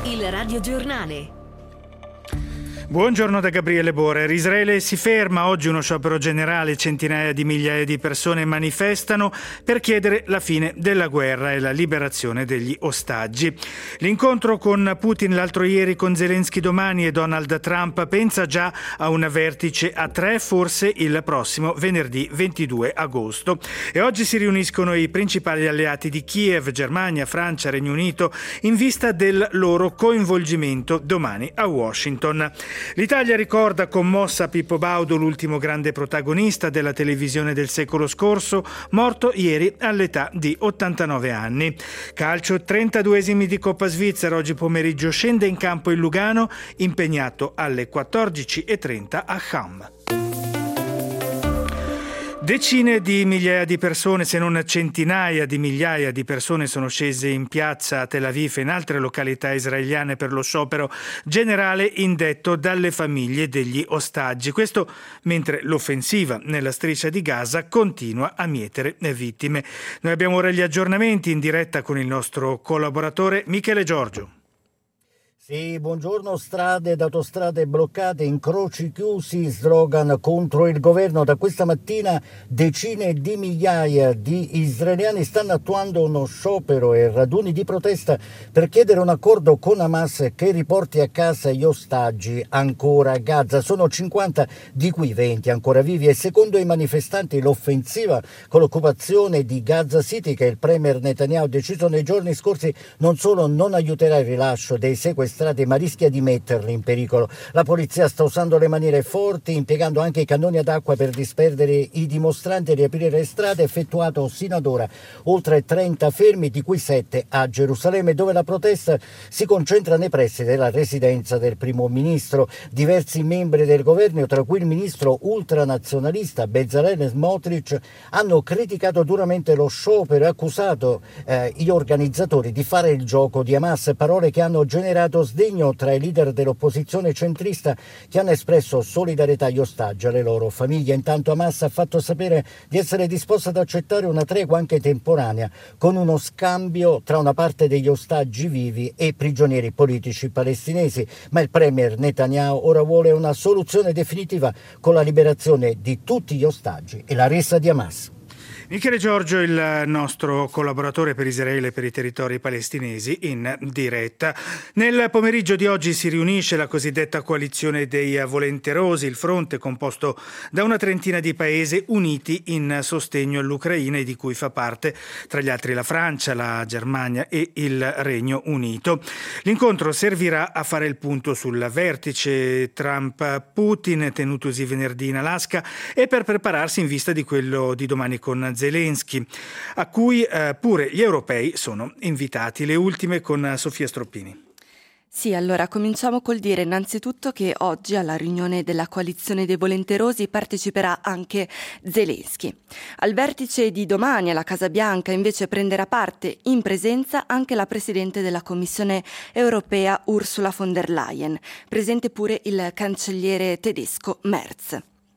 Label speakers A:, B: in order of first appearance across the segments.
A: Il radiogiornale.
B: Buongiorno da Gabriele Borer. Israele si ferma, oggi uno sciopero generale, centinaia di migliaia di persone manifestano per chiedere la fine della guerra e la liberazione degli ostaggi. L'incontro con Putin l'altro ieri, con Zelensky domani e Donald Trump pensa già a un vertice a 3, forse il prossimo venerdì 22 agosto. E oggi si riuniscono i principali alleati di Kiev, Germania, Francia, Regno Unito, in vista del loro coinvolgimento domani a Washington. L'Italia ricorda commossa Pippo Baudo, l'ultimo grande protagonista della televisione del secolo scorso, morto ieri all'età di 89 anni. Calcio, 32esimi di Coppa Svizzera, oggi pomeriggio scende in campo il Lugano, impegnato alle 14:30 a Cham. Decine di migliaia di persone, se non centinaia di migliaia di persone, sono scese in piazza a Tel Aviv e in altre località israeliane per lo sciopero generale indetto dalle famiglie degli ostaggi. Questo mentre l'offensiva nella striscia di Gaza continua a mietere vittime. Noi abbiamo ora gli aggiornamenti in diretta con il nostro collaboratore Michele Giorgio.
C: Sì, buongiorno. Strade ed autostrade bloccate, incroci chiusi, slogan contro il governo. Da questa mattina decine di migliaia di israeliani stanno attuando uno sciopero e raduni di protesta per chiedere un accordo con Hamas che riporti a casa gli ostaggi ancora a Gaza. Sono 50, di cui 20 ancora vivi, e secondo i manifestanti l'offensiva con l'occupazione di Gaza City, che il premier Netanyahu ha deciso nei giorni scorsi, non solo non aiuterà il rilascio dei sequestrati, ma rischia di metterli in pericolo. La polizia sta usando le maniere forti, impiegando anche i cannoni ad acqua per disperdere i dimostranti e riaprire le strade. Effettuato sino ad ora oltre 30 fermi, di cui 7 a Gerusalemme, dove la protesta si concentra nei pressi della residenza del primo ministro. Diversi membri del governo, tra cui il ministro ultranazionalista Bezalel Smotrich, hanno criticato duramente lo sciopero e accusato gli organizzatori di fare il gioco di Hamas, parole che hanno generato sdegno tra i leader dell'opposizione centrista, che hanno espresso solidarietà agli ostaggi e alle loro famiglie. Intanto Hamas ha fatto sapere di essere disposta ad accettare una tregua anche temporanea, con uno scambio tra una parte degli ostaggi vivi e prigionieri politici palestinesi, ma il premier Netanyahu ora vuole una soluzione definitiva con la liberazione di tutti gli ostaggi e la resa di Hamas.
B: Michele Giorgio, il nostro collaboratore per Israele e per i territori palestinesi, in diretta. Nel pomeriggio di oggi si riunisce la cosiddetta coalizione dei volenterosi, il fronte composto da una trentina di paesi uniti in sostegno all'Ucraina e di cui fa parte, tra gli altri, la Francia, la Germania e il Regno Unito. L'incontro servirà a fare il punto sul vertice Trump-Putin tenutosi venerdì in Alaska e per prepararsi in vista di quello di domani con Zelensky, a cui pure gli europei sono invitati. Le ultime con Sofia Stroppini.
D: Sì, allora cominciamo col dire innanzitutto che oggi alla riunione della coalizione dei volenterosi parteciperà anche Zelensky. Al vertice di domani alla Casa Bianca invece prenderà parte in presenza anche la Presidente della Commissione europea Ursula von der Leyen, presente pure il cancelliere tedesco Merz.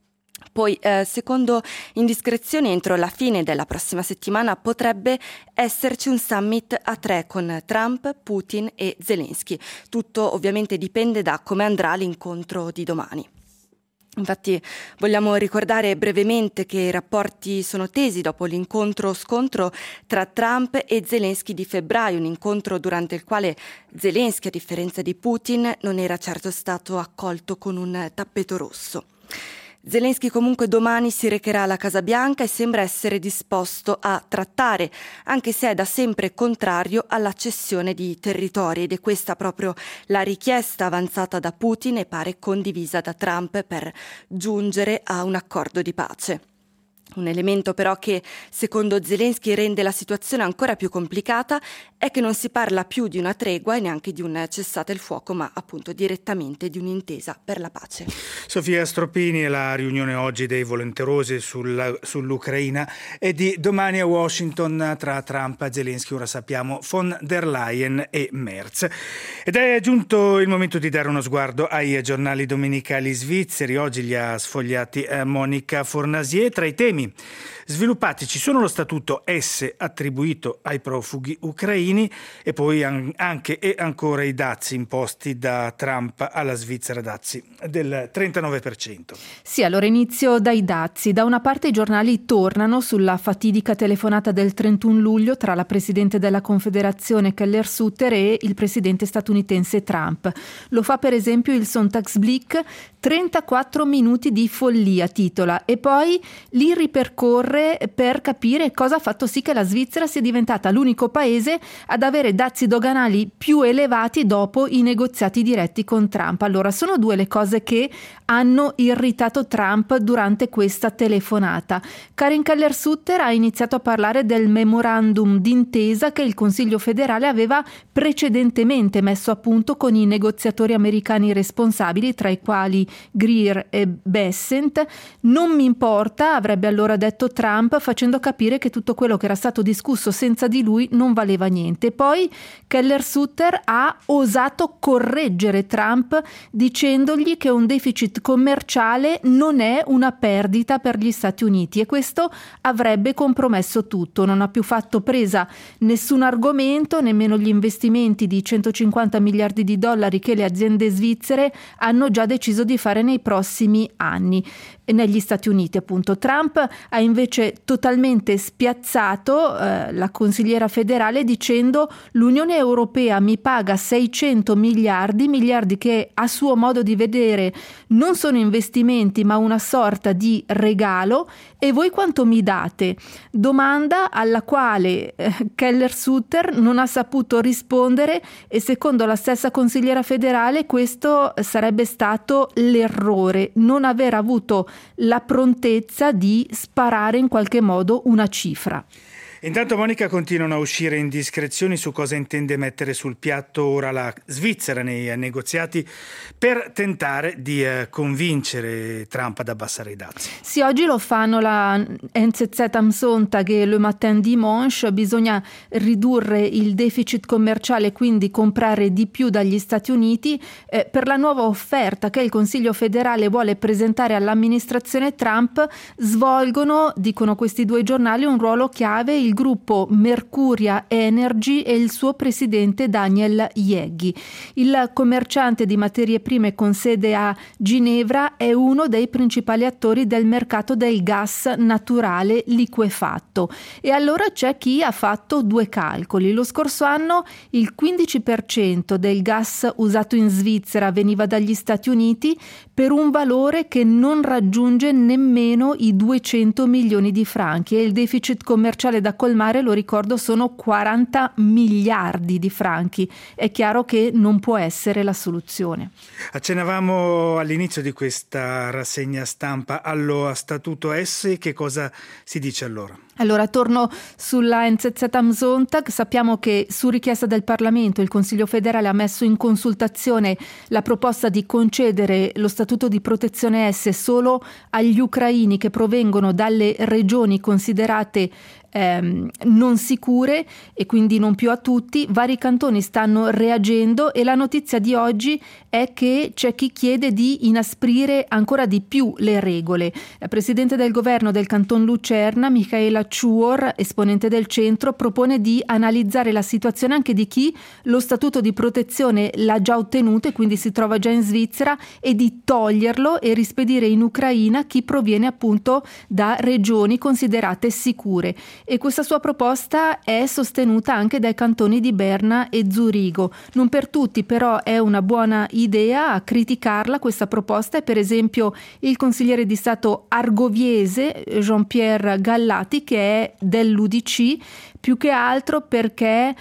D: Poi, secondo indiscrezioni, entro la fine della prossima settimana potrebbe esserci un summit a 3 con Trump, Putin e Zelensky. Tutto ovviamente dipende da come andrà l'incontro di domani. Infatti vogliamo ricordare brevemente che i rapporti sono tesi dopo l'incontro-scontro tra Trump e Zelensky di febbraio, un incontro durante il quale Zelensky, a differenza di Putin, non era certo stato accolto con un tappeto rosso. Zelensky comunque domani si recherà alla Casa Bianca e sembra essere disposto a trattare, anche se è da sempre contrario alla cessione di territori, ed è questa proprio la richiesta avanzata da Putin e pare condivisa da Trump per giungere a un accordo di pace. Un elemento però che, secondo Zelensky, rende la situazione ancora più complicata è che non si parla più di una tregua e neanche di un cessate il fuoco, ma appunto direttamente di un'intesa per la pace.
B: Sofia Stroppini, la riunione oggi dei volenterosi sull'Ucraina e di domani a Washington tra Trump e Zelensky, ora sappiamo von der Leyen e Merz. Ed è giunto il momento di dare uno sguardo ai giornali domenicali svizzeri. Oggi li ha sfogliati Monica Fornasier. Tra i temi sistemi sviluppati. Ci sono lo statuto S attribuito ai profughi ucraini e poi anche e ancora i dazi imposti da Trump alla Svizzera, dazi del 39%.
A: Sì, allora inizio dai dazi. Da una parte i giornali tornano sulla fatidica telefonata del 31 luglio tra la presidente della Confederazione Keller Sutter e il presidente statunitense Trump. Lo fa per esempio il Sonntagsblick, 34 minuti di follia titola, e poi li ripercorre per capire cosa ha fatto sì che la Svizzera sia diventata l'unico paese ad avere dazi doganali più elevati dopo i negoziati diretti con Trump. Allora, sono due le cose che hanno irritato Trump durante questa telefonata. Karin Keller-Sutter ha iniziato a parlare del memorandum d'intesa che il Consiglio federale aveva precedentemente messo a punto con i negoziatori americani responsabili, tra i quali Greer e Bessent. Non mi importa, avrebbe allora detto Trump, facendo capire che tutto quello che era stato discusso senza di lui non valeva niente. Poi Keller-Sutter ha osato correggere Trump dicendogli che un deficit commerciale non è una perdita per gli Stati Uniti, e questo avrebbe compromesso tutto. Non ha più fatto presa nessun argomento, nemmeno gli investimenti di 150 miliardi di dollari che le aziende svizzere hanno già deciso di fare nei prossimi anni negli Stati Uniti, appunto. Trump ha invece totalmente spiazzato la consigliera federale dicendo: l'Unione Europea mi paga 600 miliardi che a suo modo di vedere non sono investimenti ma una sorta di regalo, e voi quanto mi date? Domanda alla quale Keller-Sutter non ha saputo rispondere, e secondo la stessa consigliera federale questo sarebbe stato l'errore, non aver avuto la prontezza di sparare in qualche modo una cifra.
B: Intanto, Monica, continuano a uscire indiscrezioni su cosa intende mettere sul piatto ora la Svizzera nei negoziati per tentare di convincere Trump ad abbassare i dazi.
A: Sì, oggi lo fanno la NZZ am Sonntag e Le Matin Dimanche. Bisogna ridurre il deficit commerciale, quindi comprare di più dagli Stati Uniti. Per la nuova offerta che il Consiglio federale vuole presentare all'amministrazione Trump svolgono, dicono questi due giornali, un ruolo chiave il gruppo Mercuria Energy e il suo presidente Daniel Yeghi. Il commerciante di materie prime con sede a Ginevra è uno dei principali attori del mercato del gas naturale liquefatto. E allora c'è chi ha fatto due calcoli. Lo scorso anno il 15% del gas usato in Svizzera veniva dagli Stati Uniti, per un valore che non raggiunge nemmeno i 200 milioni di franchi, e il deficit commerciale da colmare, lo ricordo, sono 40 miliardi di franchi. È chiaro che non può essere la soluzione.
B: Accennavamo all'inizio di questa rassegna stampa allo Statuto S. Che cosa si dice allora?
A: Allora, torno sulla NZZ am Sonntag. Sappiamo che su richiesta del Parlamento il Consiglio federale ha messo in consultazione la proposta di concedere lo statuto di protezione S solo agli ucraini che provengono dalle regioni considerate non sicure, e quindi non più a tutti. Vari cantoni stanno reagendo e la notizia di oggi è che c'è chi chiede di inasprire ancora di più le regole. La presidente del governo del canton Lucerna, Michaela Chuor, esponente del centro, propone di analizzare la situazione anche di chi lo statuto di protezione l'ha già ottenuto e quindi si trova già in Svizzera, e di toglierlo e rispedire in Ucraina chi proviene appunto da regioni considerate sicure. E questa sua proposta è sostenuta anche dai cantoni di Berna e Zurigo. Non per tutti però è una buona idea. A criticarla questa proposta è per esempio il consigliere di Stato argoviese Jean-Pierre Gallati, che è dell'UDC, più che altro perché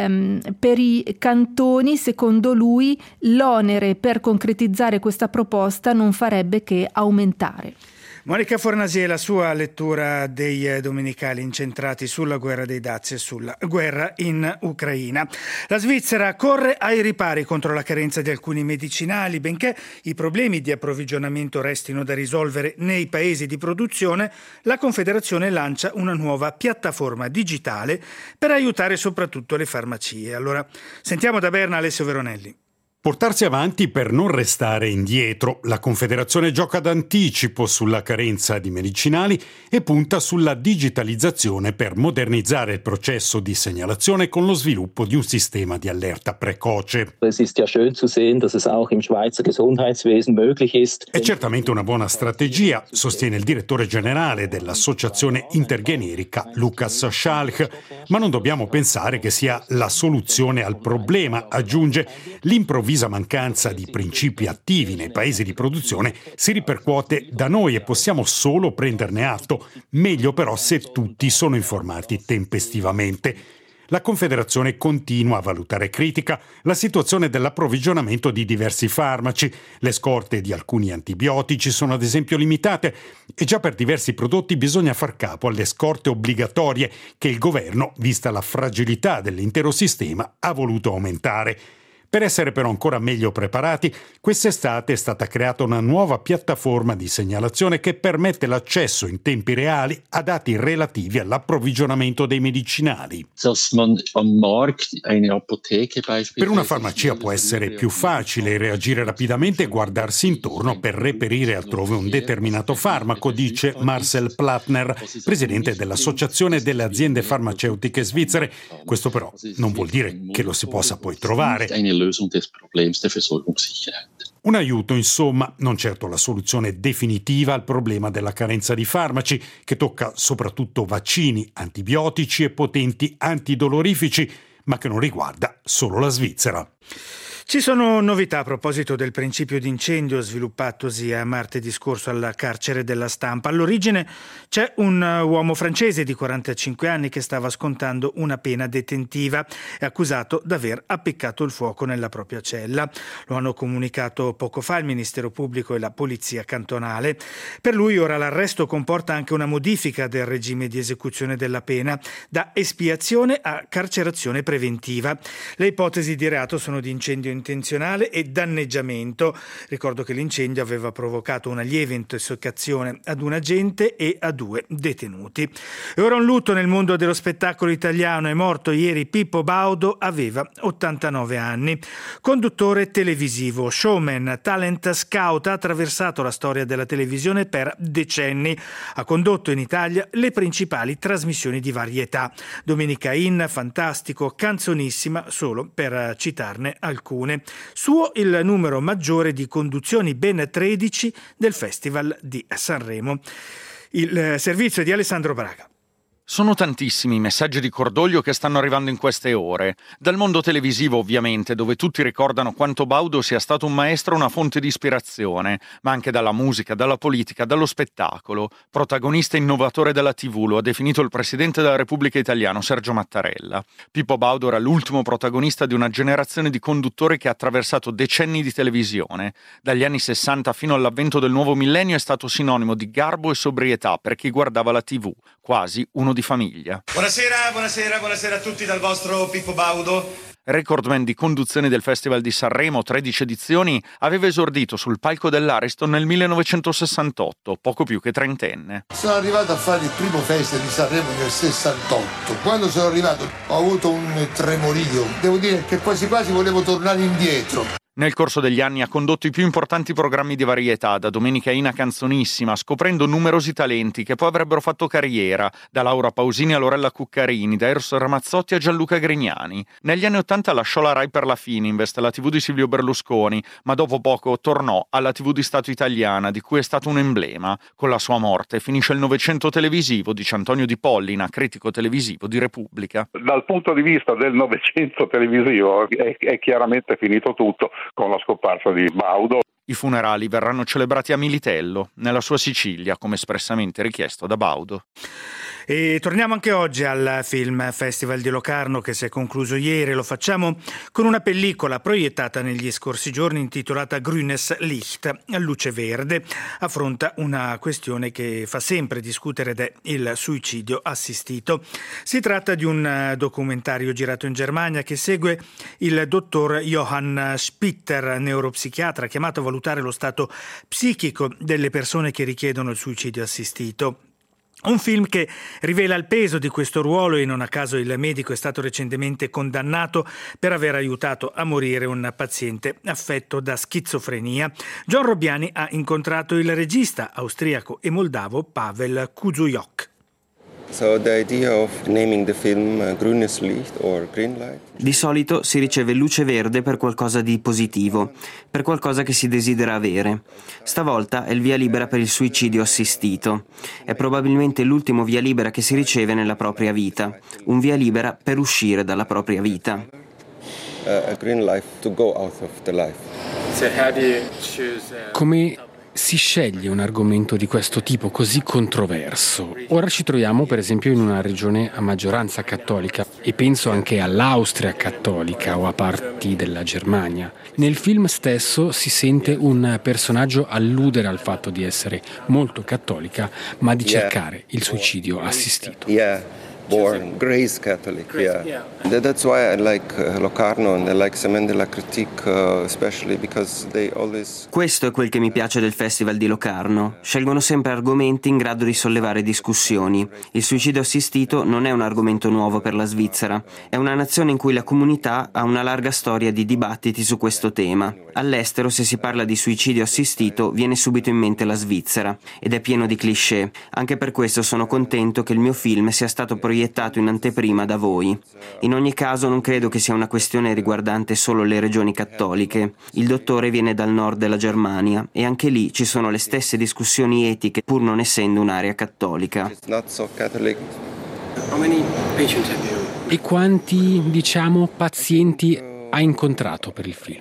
A: per i cantoni, secondo lui, l'onere per concretizzare questa proposta non farebbe che aumentare.
B: Monica Fornasi, la sua lettura dei domenicali incentrati sulla guerra dei dazi e sulla guerra in Ucraina. La Svizzera corre ai ripari contro la carenza di alcuni medicinali, benché i problemi di approvvigionamento restino da risolvere nei paesi di produzione. La Confederazione lancia una nuova piattaforma digitale per aiutare soprattutto le farmacie. Allora, sentiamo da Berna Alessio Veronelli.
E: Portarsi avanti per non restare indietro. La Confederazione gioca d'anticipo sulla carenza di medicinali e punta sulla digitalizzazione per modernizzare il processo di segnalazione con lo sviluppo di un sistema di allerta precoce.
F: Es ist ja schön zu sehen, dass es auch im Schweizer Gesundheitswesen möglich ist.
E: È certamente una buona strategia, sostiene il direttore generale dell'Associazione Intergenerica, Lukas Schalch, ma non dobbiamo pensare che sia la soluzione al problema, aggiunge. L'improvvisa mancanza di principi attivi nei paesi di produzione si ripercuote da noi e possiamo solo prenderne atto, meglio però se tutti sono informati tempestivamente. La Confederazione continua a valutare critica la situazione dell'approvvigionamento di diversi farmaci. Le scorte di alcuni antibiotici sono ad esempio limitate e già per diversi prodotti bisogna far capo alle scorte obbligatorie che il governo, vista la fragilità dell'intero sistema, ha voluto aumentare. Per essere però ancora meglio preparati, quest'estate è stata creata una nuova piattaforma di segnalazione che permette l'accesso in tempi reali a dati relativi all'approvvigionamento dei medicinali. Per una farmacia può essere più facile reagire rapidamente e guardarsi intorno per reperire altrove un determinato farmaco, dice Marcel Plattner, presidente dell'Associazione delle aziende farmaceutiche svizzere. Questo però non vuol dire che lo si possa poi trovare. Un aiuto, insomma, non certo la soluzione definitiva al problema della carenza di farmaci, che tocca soprattutto vaccini, antibiotici e potenti antidolorifici, ma che non riguarda solo la Svizzera.
B: Ci sono novità a proposito del principio di incendio sviluppatosi a martedì scorso al carcere della Stampa. All'origine c'è un uomo francese di 45 anni che stava scontando una pena detentiva e accusato d'aver appiccato il fuoco nella propria cella. Lo hanno comunicato poco fa il Ministero Pubblico e la Polizia Cantonale. Per lui ora l'arresto comporta anche una modifica del regime di esecuzione della pena, da espiazione a carcerazione preventiva. Le ipotesi di reato sono di incendio intenzionale e danneggiamento. Ricordo che l'incendio aveva provocato una lieve intossicazione ad un agente e a 2 detenuti. E ora un lutto nel mondo dello spettacolo italiano. È morto ieri Pippo Baudo, aveva 89 anni. Conduttore televisivo, showman, talent scout, ha attraversato la storia della televisione per decenni. Ha condotto in Italia le principali trasmissioni di varietà. Domenica In, Fantastico, Canzonissima, solo per citarne alcune. Suo il numero maggiore di conduzioni, ben 13, del Festival di Sanremo. Il servizio di Alessandro Braga.
G: Sono tantissimi i messaggi di cordoglio che stanno arrivando in queste ore. Dal mondo televisivo, ovviamente, dove tutti ricordano quanto Baudo sia stato un maestro e una fonte di ispirazione, ma anche dalla musica, dalla politica, dallo spettacolo. Protagonista e innovatore della TV, lo ha definito il presidente della Repubblica Italiana, Sergio Mattarella. Pippo Baudo era l'ultimo protagonista di una generazione di conduttori che ha attraversato decenni di televisione. Dagli anni 60 fino all'avvento del nuovo millennio è stato sinonimo di garbo e sobrietà per chi guardava la TV, quasi uno di famiglia.
H: Buonasera a tutti dal vostro Pippo Baudo.
G: Recordman di conduzione del Festival di Sanremo, 13 edizioni, aveva esordito sul palco dell'Ariston nel 1968, poco più che trentenne.
I: Sono arrivato a fare il primo Festival di Sanremo nel 68. Quando sono arrivato ho avuto un tremorio. Devo dire che quasi volevo tornare indietro.
G: Nel corso degli anni ha condotto i più importanti programmi di varietà, da Domenica In a Canzonissima, scoprendo numerosi talenti che poi avrebbero fatto carriera, da Laura Pausini a Lorella Cuccarini, da Eros Ramazzotti a Gianluca Grignani. Negli anni '80 lasciò la Rai per la Fininvest, la TV di Silvio Berlusconi, ma dopo poco tornò alla TV di Stato italiana, di cui è stato un emblema. Con la sua morte finisce il Novecento televisivo, dice Antonio Di Pollina, critico televisivo di Repubblica.
J: Dal punto di vista del Novecento televisivo è chiaramente finito tutto con la scomparsa di Baudo.
G: I funerali verranno celebrati a Militello, nella sua Sicilia, come espressamente richiesto da Baudo.
B: E torniamo anche oggi al Film Festival di Locarno che si è concluso ieri. Lo facciamo con una pellicola proiettata negli scorsi giorni intitolata Grünes Licht, luce verde. Affronta una questione che fa sempre discutere ed è il suicidio assistito. Si tratta di un documentario girato in Germania che segue il dottor Johann Spitter, neuropsichiatra chiamato a valutare lo stato psichico delle persone che richiedono il suicidio assistito. Un film che rivela il peso di questo ruolo e non a caso il medico è stato recentemente condannato per aver aiutato a morire un paziente affetto da schizofrenia. John Robbiani ha incontrato il regista austriaco e moldavo Pavel Kuzujok.
K: So the idea of naming the film Grünes Licht or Green Light.
L: Di solito si riceve luce verde per qualcosa di positivo, per qualcosa che si desidera avere. Stavolta è il via libera per il suicidio assistito. È probabilmente l'ultimo via libera che si riceve nella propria vita, un via libera per uscire dalla propria vita.
K: A green life to go out of the life.
M: Come si sceglie un argomento di questo tipo così controverso? Ora ci troviamo per esempio in una regione a maggioranza cattolica e penso anche all'Austria cattolica o a parti della Germania. Nel film stesso si sente un personaggio alludere al fatto di essere molto cattolica, ma di cercare il suicidio assistito.
K: Born Grace Catholic, yeah. That's why I like Locarno and I like Semende la Critique, especially because they always.
L: Questo è quel che mi piace del Festival di Locarno. Scelgono sempre argomenti in grado di sollevare discussioni. Il suicidio assistito non è un argomento nuovo per la Svizzera. È una nazione in cui la comunità ha una larga storia di dibattiti su questo tema. All'estero, se si parla di suicidio assistito, viene subito in mente la Svizzera ed è pieno di cliché. Anche per questo sono contento che il mio film sia stato proiettato in anteprima da voi. In ogni caso non credo che sia una questione riguardante solo le regioni cattoliche. Il dottore viene dal nord della Germania e anche lì ci sono le stesse discussioni etiche pur non essendo un'area cattolica.
M: E quanti, pazienti ha incontrato per il film?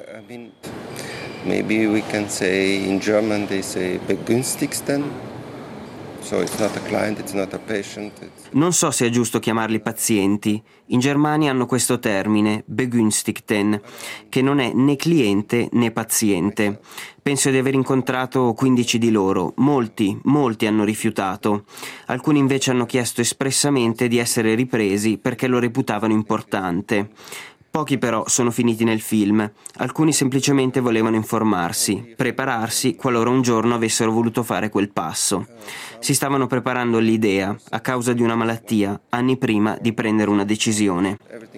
K: Maybe we can say in German they say begünstigten. So it's not a client, it's not a patient.
L: Non so se è giusto chiamarli pazienti. In Germania hanno questo termine, begünstigten, che non è né cliente né paziente. Penso di aver incontrato 15 di loro. Molti hanno rifiutato. Alcuni invece hanno chiesto espressamente di essere ripresi perché lo reputavano importante. Pochi però sono finiti nel film, alcuni semplicemente volevano informarsi, prepararsi qualora un giorno avessero voluto fare quel passo. Si stavano preparando all'idea, a causa di una malattia, anni prima di prendere una decisione.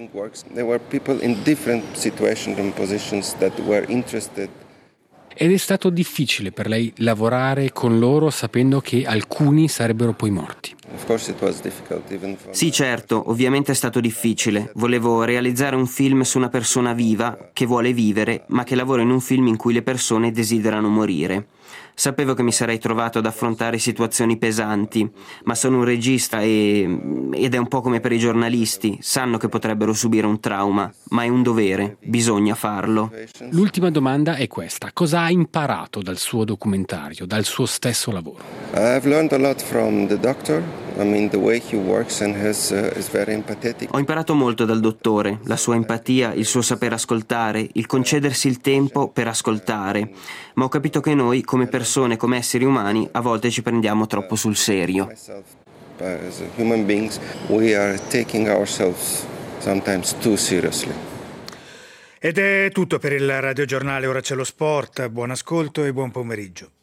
M: Ed è stato difficile per lei lavorare con loro sapendo che alcuni sarebbero poi morti.
L: Sì, certo, ovviamente è stato difficile. Volevo realizzare un film su una persona viva, che vuole vivere, ma che lavora in un film in cui le persone desiderano morire. Sapevo che mi sarei trovato ad affrontare situazioni pesanti, ma sono un regista ed è un po' come per i giornalisti, sanno che potrebbero subire un trauma, ma è un dovere, bisogna farlo.
M: L'ultima domanda è questa: cosa ha imparato dal suo documentario, dal suo stesso lavoro?
K: I've learned a lot from the doctor. I mean, the way he works and is very empathetic.
L: Ho imparato molto dal dottore, la sua empatia, il suo saper ascoltare, il concedersi il tempo per ascoltare, ma ho capito che noi, come persone, come esseri umani, a volte ci prendiamo troppo sul serio.
K: As human beings, we are taking ourselves sometimes too seriously.
B: Ed è tutto per il radiogiornale, ora c'è lo sport, buon ascolto e buon pomeriggio.